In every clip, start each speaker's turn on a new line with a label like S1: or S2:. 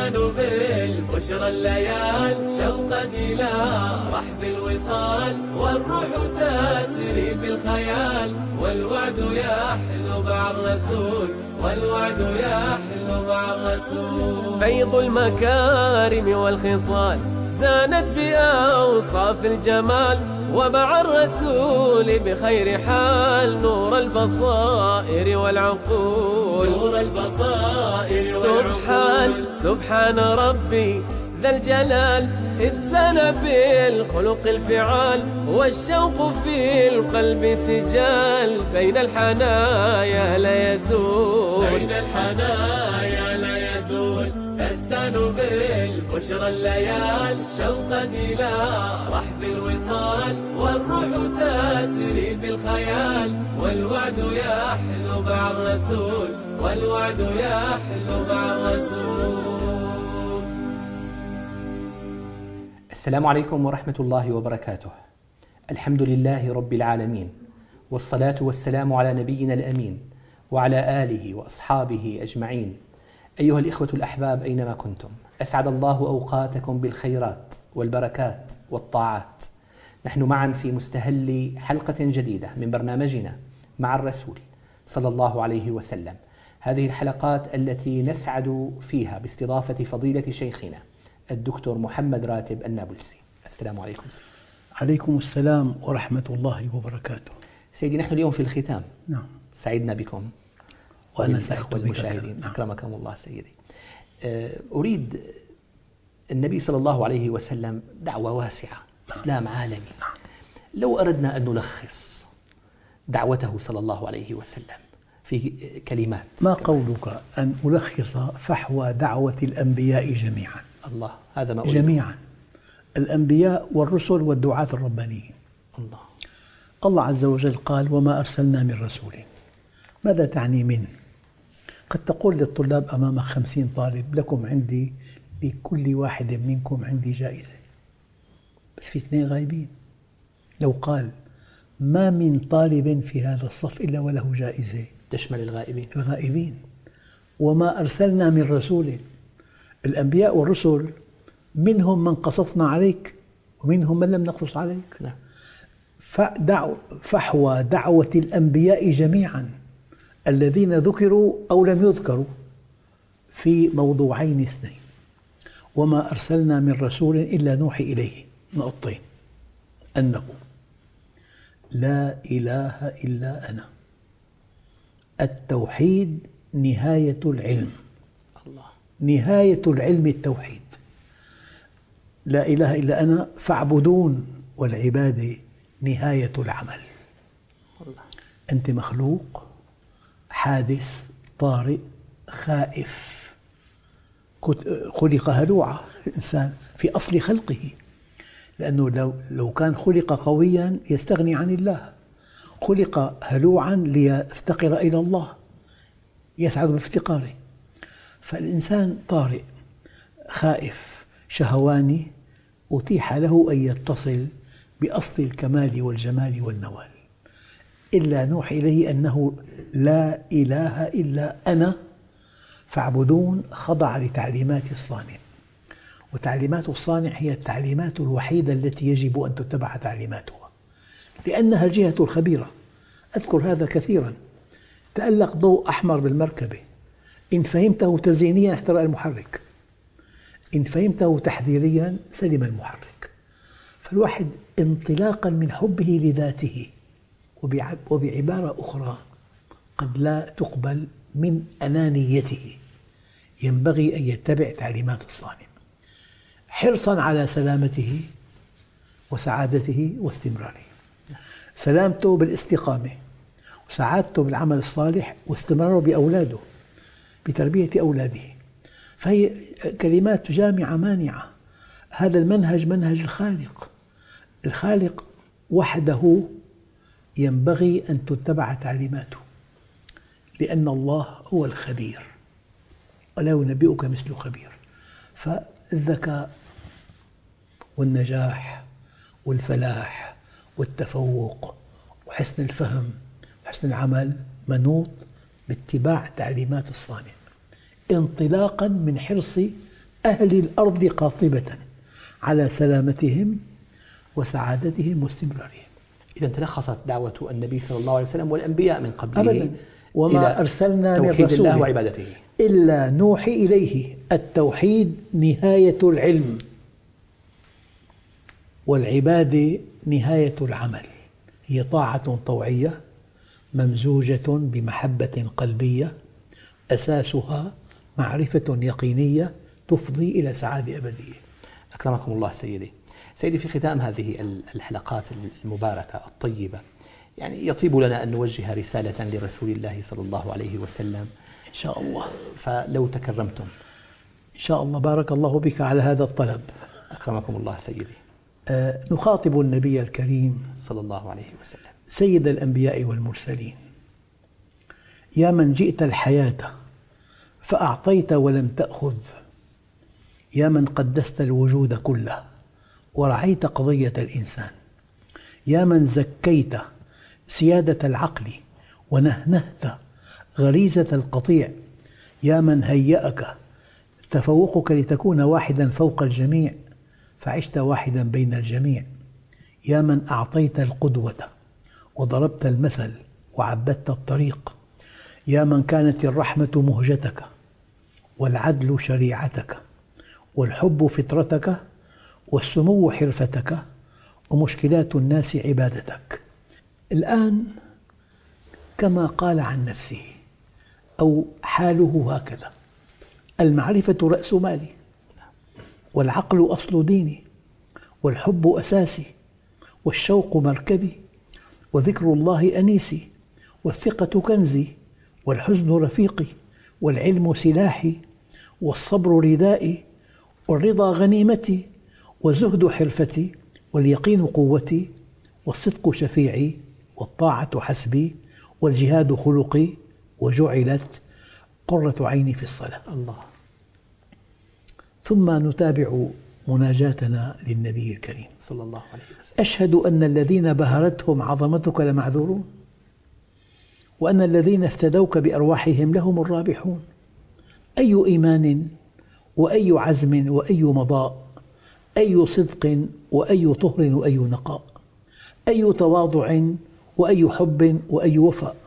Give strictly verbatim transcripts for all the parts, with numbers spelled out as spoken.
S1: تستانوا بالبشرى الليال شوقا إلى رحب الوصال، والروح تسري في الخيال، والوعد يحلو مع الرسول، والوعد يحلو مع الرسول. فيض المكارم والخصال زانت بأوصاف الجمال، ومع الرسول بخير حال نور البصائر والعقول، نور البصائر والعقول. سبحان سبحان ربي ذا الجلال، إذ سنى بالخلق الفعال، والشوق في القلب سجال، بين الحنايا لا يزول، بين الحنايا لا يزول. تستانوا بالبشرى الليال شوقا إلى رحب الوصال، والروح تسري في الخيال، والوعد يحلو مع الرسول، والوعد يحلو مع الرسول.
S2: السلام عليكم ورحمة الله وبركاته. الحمد لله رب العالمين، والصلاة والسلام على نبينا الأمين وعلى آله وأصحابه أجمعين. أيها الإخوة الأحباب أينما كنتم، أسعد الله أوقاتكم بالخيرات والبركات والطاعات. نحن معا في مستهل حلقة جديدة من برنامجنا مع الرسول صلى الله عليه وسلم. هذه الحلقات التي نسعد فيها باستضافة فضيلة شيخنا الدكتور محمد راتب النابلسي. السلام عليكم سيدي.
S3: عليكم السلام ورحمة الله وبركاته.
S2: سيدي، نحن اليوم في الختام.
S3: نعم.
S2: سعدنا بكم
S3: وأنا
S2: سعيد والمشاهدين.
S3: نعم.
S2: أكرمكم الله سيدي. أريد النبي صلى الله عليه وسلم دعوة واسعة، إسلام عالمي. لو أردنا أن نلخص دعوته صلى الله عليه وسلم في كلمات،
S3: ما قولك أن ألخص فحوى دعوة الأنبياء جميعا؟
S2: الله، هذا ما أريد.
S3: جميعا الأنبياء والرسل والدعاة الربانيين.
S2: الله
S3: الله عز وجل قال: وما أرسلنا من رسول. ماذا تعني من؟ قد تقول للطلاب أمامك خمسين طالب: لكم عندي لكل واحد منكم عندي جائزة، بس في اثنين غايبين. لو قال: ما من طالب في هذا الصف إلا وله جائزة،
S2: تشمل الغائبين.
S3: الغائبين. وما أرسلنا من رسول. الأنبياء والرسل منهم من قصصنا عليك ومنهم من لم نقصص عليك.
S2: نعم.
S3: فحوى دعوة الأنبياء جميعا الذين ذكروا أو لم يذكروا في موضوعين اثنين: وما أرسلنا من رسول إلا نوحي إليه نقطتين، أنه لا إله إلا أنا. التوحيد نهاية العلم.
S2: الله.
S3: نهاية العلم التوحيد. لا إله إلا أنا فاعبدون، والعبادة نهاية العمل.
S2: الله. أنت
S3: مخلوق حادث طارئ خائف، خلق هلوعا الإنسان في أصل خلقه، لأنه لو لو كان خلق قويا يستغني عن الله، خلق هلوعا ليفتقر إلى الله، يسعد بافتقاره. فالإنسان طارئ خائف شهواني، أتيح له أن يتصل بأصل الكمال والجمال والنوال. إلا نوحي إليه أنه لا إله إلا أنا فاعبدون، خضع لتعليمات الصانع، وتعليمات الصانع هي التعليمات الوحيدة التي يجب أن تتبع تعليماتها، لأنها الجهة الخبيرة. أذكر هذا كثيرا. تألق ضوء أحمر بالمركبة، إن فهمته تزيينيا احترق المحرك، إن فهمته تحذيريا سلم المحرك. فالواحد انطلاقا من حبه لذاته، وبعبارة أخرى قد لا تقبل من أنانيته، ينبغي أن يتبع تعليمات الصانع حرصا على سلامته وسعادته واستمراره. سلامته بالاستقامة، وسعادته بالعمل الصالح، واستمراره بأولاده، بتربية أولاده. فهي كلمات جامعة مانعة. هذا المنهج منهج الخالق. الخالق وحده ينبغي أن تتبع تعليماته، لأن الله هو الخبير ولا ينبئك مثل خبير. فالذكاء والنجاح والفلاح والتفوق وحسن الفهم وحسن العمل منوط باتباع تعليمات الصانع، انطلاقا من حرص أهل الأرض قاطبة على سلامتهم وسعادتهم واستمرارهم.
S2: إذا تلخصت دعوة النبي صلى الله عليه وسلم والأنبياء من قبله
S3: أبدا. وما أرسلنا من
S2: توحيد الله
S3: رسول
S2: وعبادته
S3: إلا نوحي إليه. التوحيد نهاية العلم، والعبادة نهاية العمل، هي طاعة طوعية ممزوجة بمحبة قلبية أساسها معرفة يقينية تفضي إلى سعادة أبدية.
S2: أكرمكم الله سيدي. سيدي، في ختام هذه الحلقات المباركة الطيبة، يعني يطيب لنا أن نوجه رسالة لرسول الله صلى الله عليه وسلم
S3: إن شاء الله،
S2: فلو تكرمتم.
S3: إن شاء الله. بارك الله بك على هذا الطلب.
S2: أكرمكم الله سيدي.
S3: آه نخاطب النبي الكريم
S2: صلى الله عليه وسلم
S3: سيد الأنبياء والمرسلين: يا من جئت الحياة فأعطيت ولم تأخذ، يا من قدست الوجود كله ورعيت قضية الإنسان، يا من زكيت سيادة العقل ونهنهت غريزة القطيع، يا من هيأك تفوقك لتكون واحدا فوق الجميع فعشت واحدا بين الجميع، يا من أعطيت القدوة وضربت المثل وعبدت الطريق، يا من كانت الرحمة مهجتك والعدل شريعتك والحب فطرتك والسمو حرفتك ومشكلات الناس عبادتك. الآن كما قال عن نفسه أو حاله هكذا: المعرفة رأس مالي، والعقل أصل ديني، والحب أساسي، والشوق مركبي، وذكر الله أنيسي، والثقة كنزي، والحزن رفيقي، والعلم سلاحي، والصبر ردائي، والرضا غنيمتي، والزهد حرفتي، واليقين قوتي، والصدق شفيعي، والطاعة حسبي، والجهاد خلقي، وجعلت قرة عيني في الصلاة.
S2: الله.
S3: ثم نتابع مناجاتنا للنبي الكريم
S2: صلى الله عليه وسلم:
S3: أشهد أن الذين بهرتهم عظمتك لمعذورون، وأن الذين افتدوك بأرواحهم لهم الرابحون. أي إيمان وأي عزم وأي مضاء، أي صدق وأي طهر وأي نقاء، أي تواضع وأي حب وأي وفاء.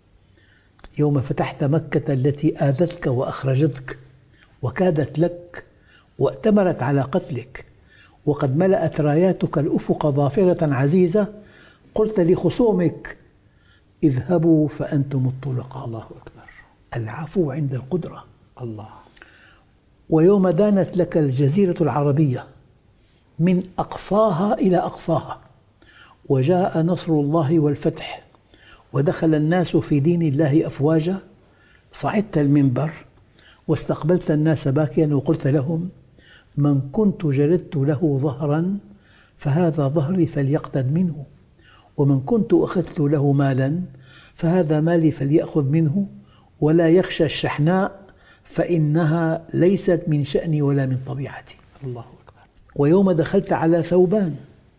S3: يوم فتحت مكة التي آذتك وأخرجتك وكادت لك وأتمرت على قتلك، وقد ملأت راياتك الأفق ظافرة عزيزة، قلت لخصومك: اذهبوا فأنتم الطلقاء.
S2: الله أكبر.
S3: العفو عند القدرة.
S2: الله.
S3: ويوم دانت لك الجزيرة العربية من أقصاها إلى أقصاها، وجاء نصر الله والفتح، ودخل الناس في دين الله أفواجا، صعدت المنبر واستقبلت الناس باكيا وقلت لهم: من كنت جلدت له ظهرا فهذا ظهري فليقتد منه، ومن كنت أخذت له مالا فهذا مالي فليأخذ منه، ولا يخشى الشحناء فإنها ليست من شأني ولا من طبيعتي.
S2: الله أكبر.
S3: ويوم دخلت على ثوبان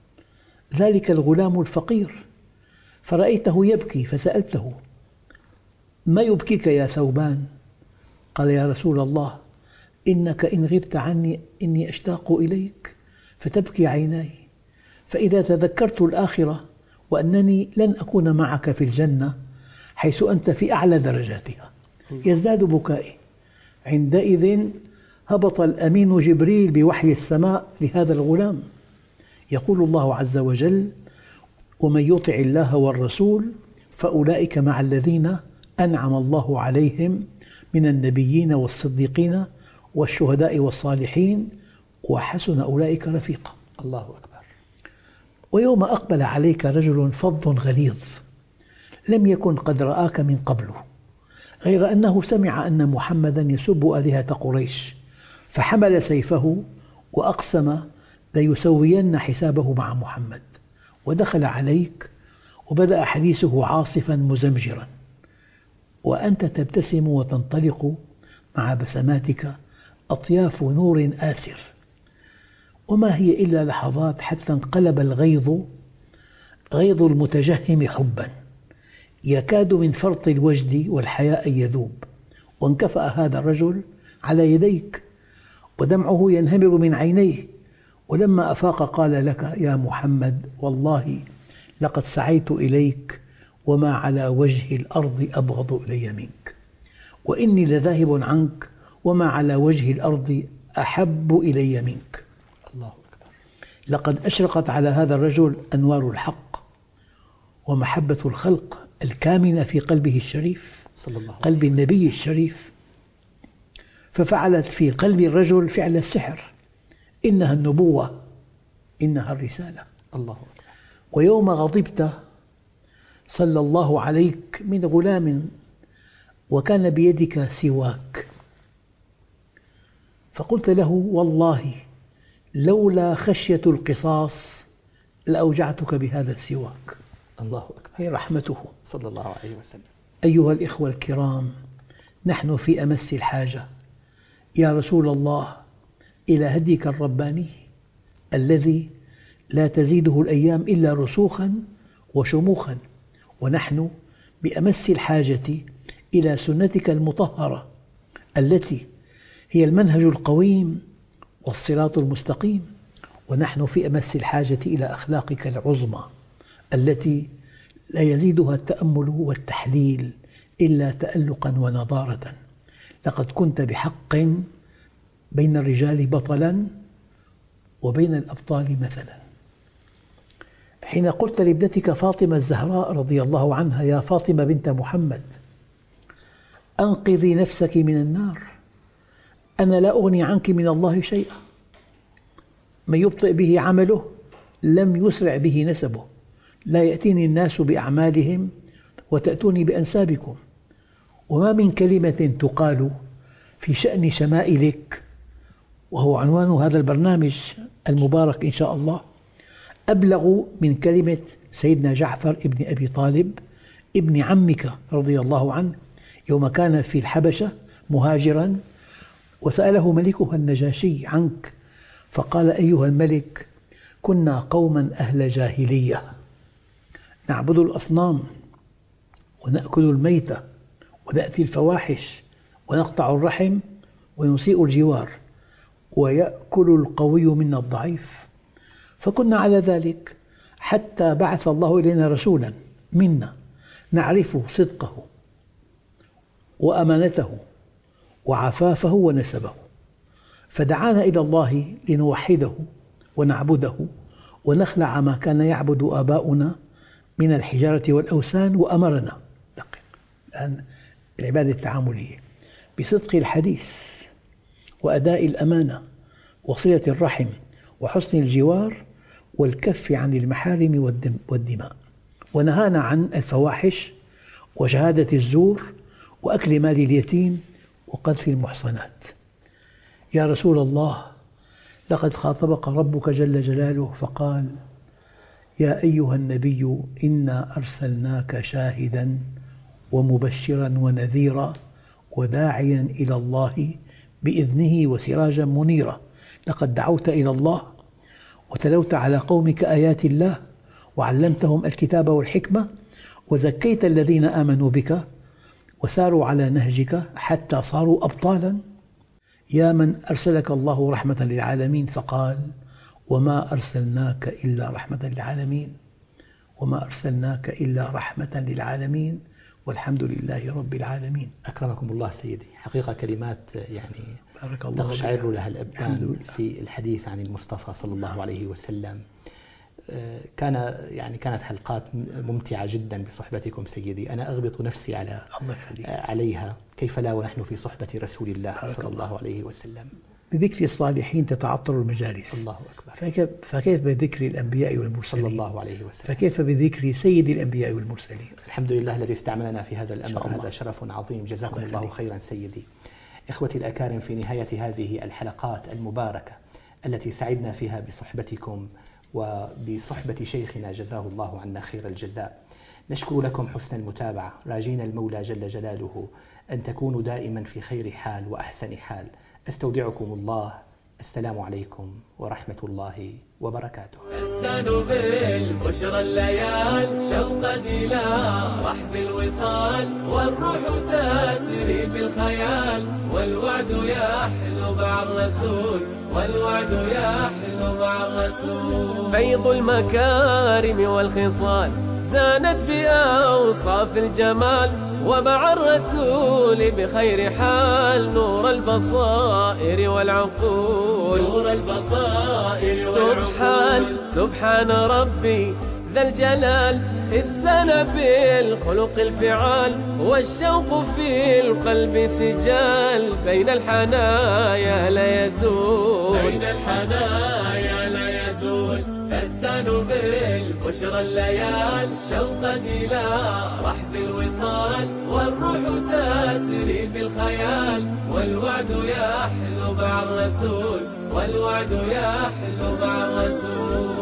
S3: ذلك الغلام الفقير فرأيته يبكي فسألته: ما يبكيك يا ثوبان؟ قال: يا رسول الله، إنك إن غبت عني إني أشتاق إليك فتبكي عيناي، فإذا تذكرت الآخرة وأنني لن أكون معك في الجنة حيث أنت في أعلى درجاتها يزداد بكائي. عندئذ هبط الأمين جبريل بوحي السماء لهذا الغلام، يقول الله عز وجل: ومن يطع الله والرسول فأولئك مع الذين أنعم الله عليهم من النبيين والصديقين والشهداء والصالحين وحسن أولئك رفيقا.
S2: الله أكبر.
S3: ويوم أقبل عليك رجل فظ غليظ لم يكن قد رآك من قبله، غير أنه سمع أن محمدا يسب آلهة قريش، فحمل سيفه وأقسم ليسوين حسابه مع محمد، ودخل عليك وبدأ حديثه عاصفا مزمجرا، وأنت تبتسم وتنطلق مع بسماتك أطياف نور آسر، وما هي إلا لحظات حتى انقلب الغيظ غيظ المتجهم حبا، يكاد من فرط الوجد والحياء يذوب، وانكفأ هذا الرجل على يديك ودمعه ينهمر من عينيه، ولما أفاق قال لك يا محمد والله لقد سعيت إليك وما على وجه الأرض أبغض إلي منك، وإني لذاهب عنك وما على وجه الأرض أحب إلي منك.
S2: الله أكبر.
S3: لقد أشرقت على هذا الرجل أنوار الحق ومحبة الخلق الكامنة في قلبه الشريف،
S2: صلى الله عليه
S3: قلب النبي الشريف، ففعلت في قلب الرجل فعل السحر. إنها النبوة، إنها الرسالة.
S2: الله أكبر.
S3: ويوم غضبت صلى الله عليك من غلام وكان بيدك سواك، فقلت له والله لولا خشية القصاص لأوجعتك بهذا السواك.
S2: الله أكبر.
S3: هي رحمته
S2: صلى الله عليه وسلم.
S3: أيها الإخوة الكرام، نحن في أمس الحاجة يا رسول الله إلى هديك الرباني الذي لا تزيده الأيام إلا رسوخا وشموخا، ونحن بأمس الحاجة إلى سنتك المطهرة التي هي المنهج القويم والصراط المستقيم، ونحن في أمس الحاجة إلى أخلاقك العظمى التي لا يزيدها التأمل والتحليل إلا تألقا ونضارة. لقد كنت بحق بين الرجال بطلا وبين الأبطال مثلا. حين قلت لابنتك فاطمة الزهراء رضي الله عنها يا فاطمة بنت محمد أنقذي نفسك من النار، أنا لا أغني عنك من الله شيئا، من يبطئ به عمله لم يسرع به نسبه، لا يأتيني الناس بأعمالهم وتأتوني بأنسابكم. وما من كلمة تقال في شأن شمائلك، وهو عنوان هذا البرنامج المبارك إن شاء الله، أبلغ من كلمة سيدنا جعفر ابن أبي طالب ابن عمك رضي الله عنه يوم كان في الحبشة مهاجرا، وسأله ملكها النجاشي عنك فقال أيها الملك كنا قوما أهل جاهلية نعبد الأصنام ونأكل الميتة ونأتي الفواحش ونقطع الرحم ونسيء الجوار ويأكل القوي منا الضعيف، فكنا على ذلك حتى بعث الله إلينا رسولا منا نعرف صدقه وأمانته وعفافه ونسبه، فدعانا إلى الله لنوحده ونعبده ونخلع ما كان يعبد آباؤنا من الحجارة والأوثان، وأمرنا الآن العبادة التعاملية بصدق الحديث وأداء الأمانة وصلة الرحم وحسن الجوار والكف عن المحارم والدماء، ونهانا عن الفواحش وشهادة الزور وأكل مال اليتيم وقذف المحصنات. يا رسول الله لقد خاطبك ربك جل جلاله فقال يا أيها النبي إنا أرسلناك شاهدا ومبشرا ونذيرا وداعيا إلى الله بإذنه وسراجا منيرا. لقد دعوت إلى الله وتلوت على قومك آيات الله وعلمتهم الكتاب والحكمة وزكيت الذين آمنوا بك وساروا على نهجك حتى صاروا أبطالا. يا من أرسلك الله رحمة للعالمين فقال وما أرسلناك إلا رحمة للعالمين وما أرسلناك إلا رحمة للعالمين والحمد لله رب العالمين.
S2: أكرمكم الله سيدي، حقيقة كلمات يعني
S3: بارك الله
S2: تقشعر لها الأبدان في الحديث عن المصطفى صلى الله عليه وسلم. كان يعني كانت حلقات ممتعة جدا بصحبتكم سيدي، أنا أغبط نفسي على عليها، كيف لا ونحن في صحبة رسول الله صلى الله عليه وسلم.
S3: بذكر الصالحين تتعطر المجالس.
S2: الله أكبر.
S3: فكيف, فكيف بذكر الأنبياء والمرسلين
S2: صلى الله عليه وسلم،
S3: فكيف بذكر سيد الأنبياء والمرسلين.
S2: الحمد لله الذي استعملنا في هذا الأمر، هذا شرف عظيم، جزاكم الله خيرا سيدي. إخوتي الأكارم، في نهاية هذه الحلقات المباركة التي سعدنا فيها بصحبتكم وبصحبة شيخنا جزاه الله عنا خير الجزاء، نشكر لكم حسن المتابعة، راجين المولى جل جلاله أن تكونوا دائما في خير حال وأحسن حال. أستودعكم الله السلام عليكم ورحمة الله وبركاته.
S1: نستان بالبشرى الليال شوقا إلى رحب الوصال، والروح تسري بالخيال، والوعد يحلو مع الرسول، والوعد يحلو مع الرسول. فيض المكارم والخصال زانت بأوصاف الجمال، ومع الرسول بخير حال نور البصائر والعقول، نور البصائر والعقول. سبحان سبحان ربي ذا الجلال، إذ سنى بالخلق الفعال، والشوق في القلب سجال، بين الحنايا لا يزول، بين الحنايا لا يزول. تستان بالبشرى الليال شوقا إلى رحب الوصال، والروح تسري بالخيال، والوعد يحلو مع الرسول، والوعد يحلو مع الرسول.